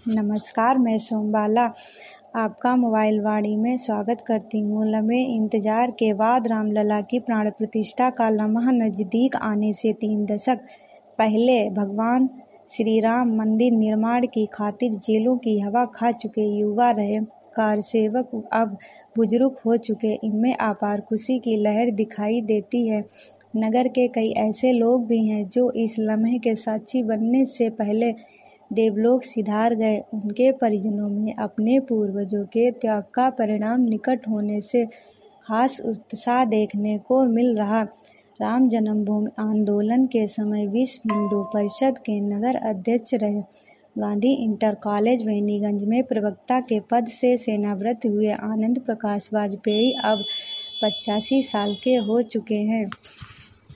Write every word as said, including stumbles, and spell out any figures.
नमस्कार, मैं सोमबाला आपका मोबाइल वाणी में स्वागत करती हूँ। लंबे इंतजार के बाद रामलला की प्राण प्रतिष्ठा का लम्हा नज़दीक आने से तीन दशक पहले भगवान श्री राम मंदिर निर्माण की खातिर जेलों की हवा खा चुके युवा रहे कारसेवक अब बुजुर्ग हो चुके, इनमें अपार खुशी की लहर दिखाई देती है। नगर के कई ऐसे लोग भी हैं जो इस लम्हे के साक्षी बनने से पहले देवलोक सिधार गए। उनके परिजनों में अपने पूर्वजों के त्याग का परिणाम निकट होने से खास उत्साह देखने को मिल रहा। राम जन्मभूमि आंदोलन के समय विश्व हिंदू परिषद के नगर अध्यक्ष रहे। गांधी इंटर कॉलेज बेनीगंज में प्रवक्ता के पद से सेवानिवृत्त हुए आनंद प्रकाश वाजपेयी अब पचासी साल के हो चुके हैं।